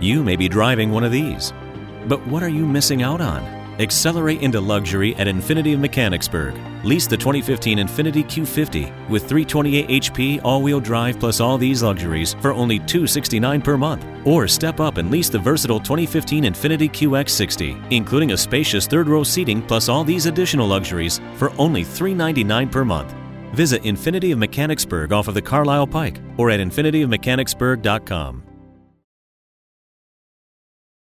You may be driving one of these. But what are you missing out on? Accelerate into luxury at Infiniti of Mechanicsburg. Lease the 2015 Infiniti Q50 with 328 HP all-wheel drive plus all these luxuries for only $269 per month. Or step up and lease the versatile 2015 Infiniti QX60, including a spacious third-row seating plus all these additional luxuries for only $399 per month. Visit Infiniti of Mechanicsburg off of the Carlisle Pike or at infinityofmechanicsburg.com.